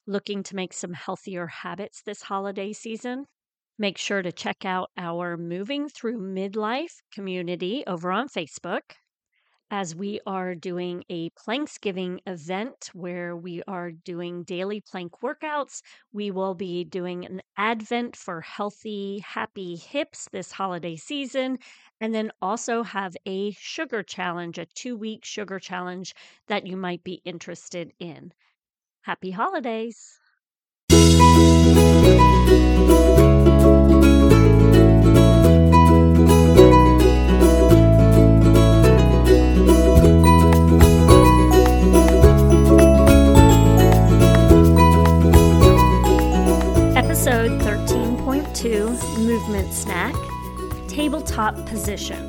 looking to make some healthier habits this holiday season, make sure to check out our Moving Through Midlife community over on Facebook, as we are doing a Planksgiving event where we are doing daily plank workouts. We will be doing an Advent for healthy, happy hips this holiday season, and then also have a sugar challenge, a 2-week sugar challenge that you might be interested in. Happy holidays! Episode 13.2, Movement Snack, Tabletop Position.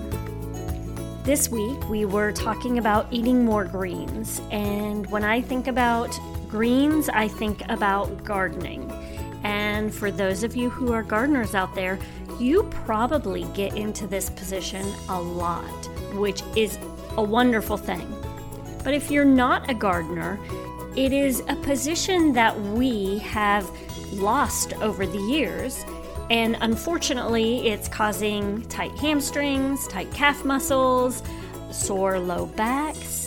This week we were talking about eating more greens, and when I think about greens, I think about gardening. And for those of you who are gardeners out there, you probably get into this position a lot, which is a wonderful thing. But if you're not a gardener, it is a position that we have lost over the years, and unfortunately it's causing tight hamstrings, tight calf muscles, sore low backs,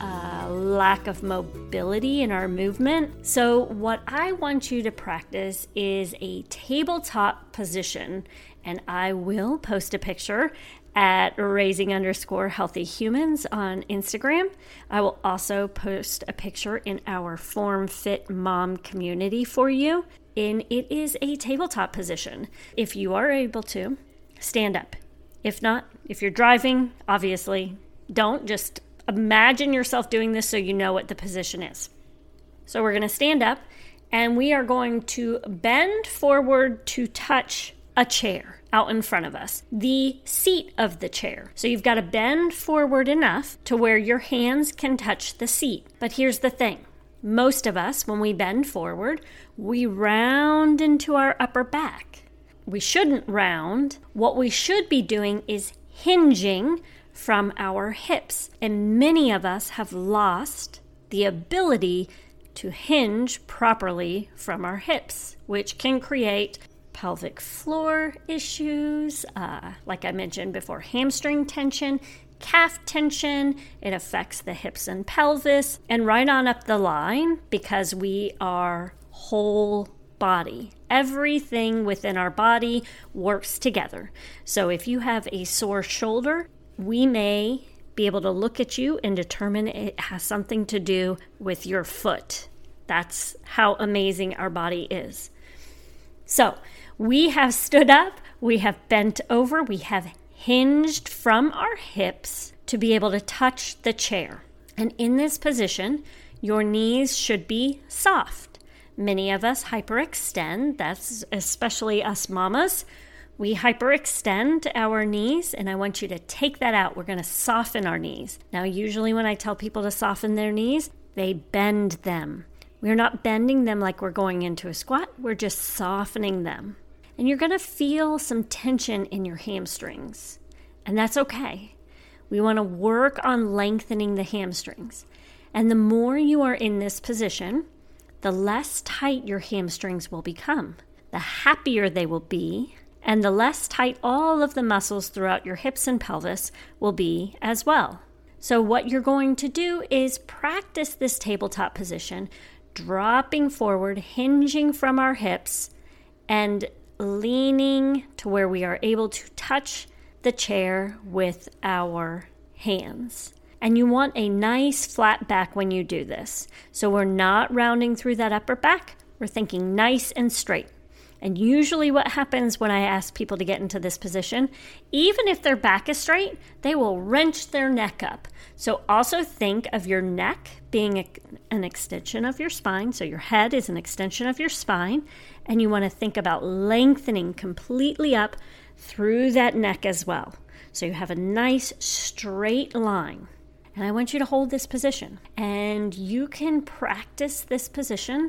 lack of mobility in our movement. So what I want you to practice is a tabletop position, and I will post a picture at raising_healthy humans on Instagram. I will also post a picture in our Form Fit Mom community for you. And it is a tabletop position. If you are able to, stand up. If not, if you're driving, obviously, don't. Just imagine yourself doing this so you know what the position is. So we're going to stand up, and we are going to bend forward to touch a chair out in front of us, the seat of the chair. So you've got to bend forward enough to where your hands can touch the seat. But here's the thing. Most of us, when we bend forward, we round into our upper back. We shouldn't round. What we should be doing is hinging from our hips. And many of us have lost the ability to hinge properly from our hips, which can create pelvic floor issues, like I mentioned before, hamstring tension, calf tension. It affects the hips and pelvis, and right on up the line, because we are whole body. Everything within our body works together. So if you have a sore shoulder, we may be able to look at you and determine it has something to do with your foot. That's how amazing our body is. So we have stood up, we have bent over, we have hinged from our hips to be able to touch the chair. And in this position, your knees should be soft. Many of us hyperextend. That's especially us mamas. We hyperextend our knees, and I want you to take that out. We're going to soften our knees. Now, usually when I tell people to soften their knees, they bend them. We're not bending them like we're going into a squat. We're just softening them. And you're going to feel some tension in your hamstrings. And that's okay. We want to work on lengthening the hamstrings. And the more you are in this position, the less tight your hamstrings will become. The happier they will be, and the less tight all of the muscles throughout your hips and pelvis will be as well. So what you're going to do is practice this tabletop position, dropping forward, hinging from our hips, and leaning to where we are able to touch the chair with our hands. And you want a nice flat back when you do this. So we're not rounding through that upper back. We're thinking nice and straight. And usually what happens when I ask people to get into this position, even if their back is straight, they will wrench their neck up. So also think of your neck being an extension of your spine. So your head is an extension of your spine. And you want to think about lengthening completely up through that neck as well. So you have a nice straight line. And I want you to hold this position. And you can practice this position,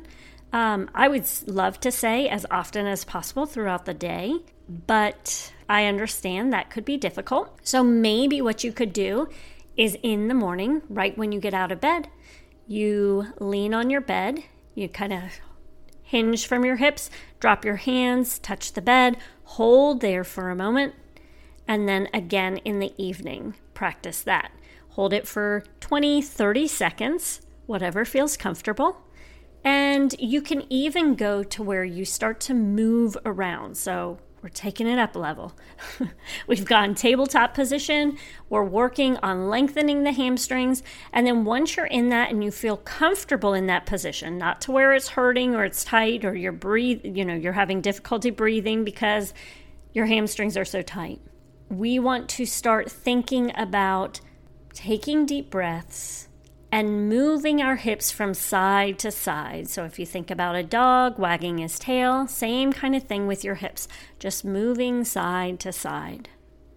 I would love to say as often as possible throughout the day, but I understand that could be difficult. So maybe what you could do is in the morning, right when you get out of bed, you lean on your bed, you kind of hinge from your hips, drop your hands, touch the bed, hold there for a moment, and then again in the evening, practice that. Hold it for 20, 30 seconds, whatever feels comfortable. And you can even go to where you start to move around. So we're taking it up a level. We've gone tabletop position. We're working on lengthening the hamstrings. And then once you're in that and you feel comfortable in that position, not to where it's hurting or it's tight or you're having difficulty breathing because your hamstrings are so tight. We want to start thinking about taking deep breaths and moving our hips from side to side. So if you think about a dog wagging his tail, same kind of thing with your hips, just moving side to side.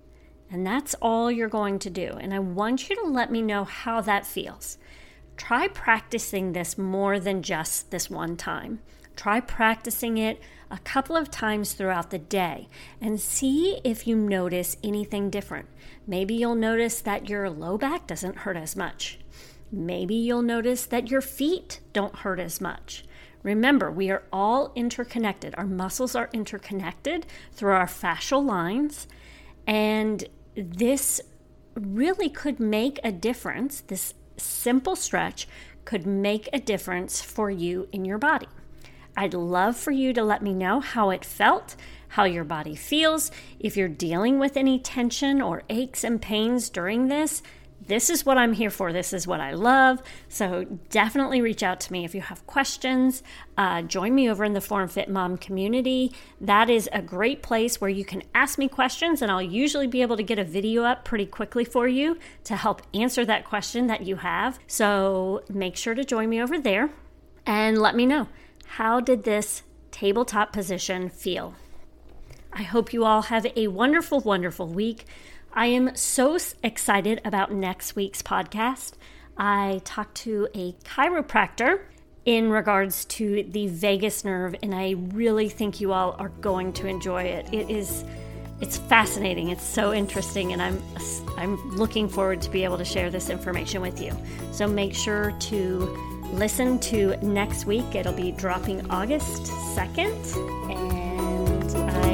And that's all you're going to do. And I want you to let me know how that feels. Try practicing this more than just this one time. Try practicing it a couple of times throughout the day and see if you notice anything different. Maybe you'll notice that your low back doesn't hurt as much. Maybe you'll notice that your feet don't hurt as much. Remember, we are all interconnected. Our muscles are interconnected through our fascial lines, and this really could make a difference. This simple stretch could make a difference for you in your body. I'd love for you to let me know how it felt, how your body feels. If you're dealing with any tension or aches and pains during this is what I'm here for. This is what I love. So definitely reach out to me if you have questions. Join me over in the Form Fit Mom community. That is a great place where you can ask me questions, and I'll usually be able to get a video up pretty quickly for you to help answer that question that you have. So make sure to join me over there and let me know, how did this tabletop position feel? I hope you all have a wonderful, wonderful week. I am so excited about next week's podcast. I talked to a chiropractor in regards to the vagus nerve, and I really think you all are going to enjoy it. It's fascinating. It's so interesting, and I'm looking forward to be able to share this information with you. So make sure to listen to next week. It'll be dropping August 2nd, and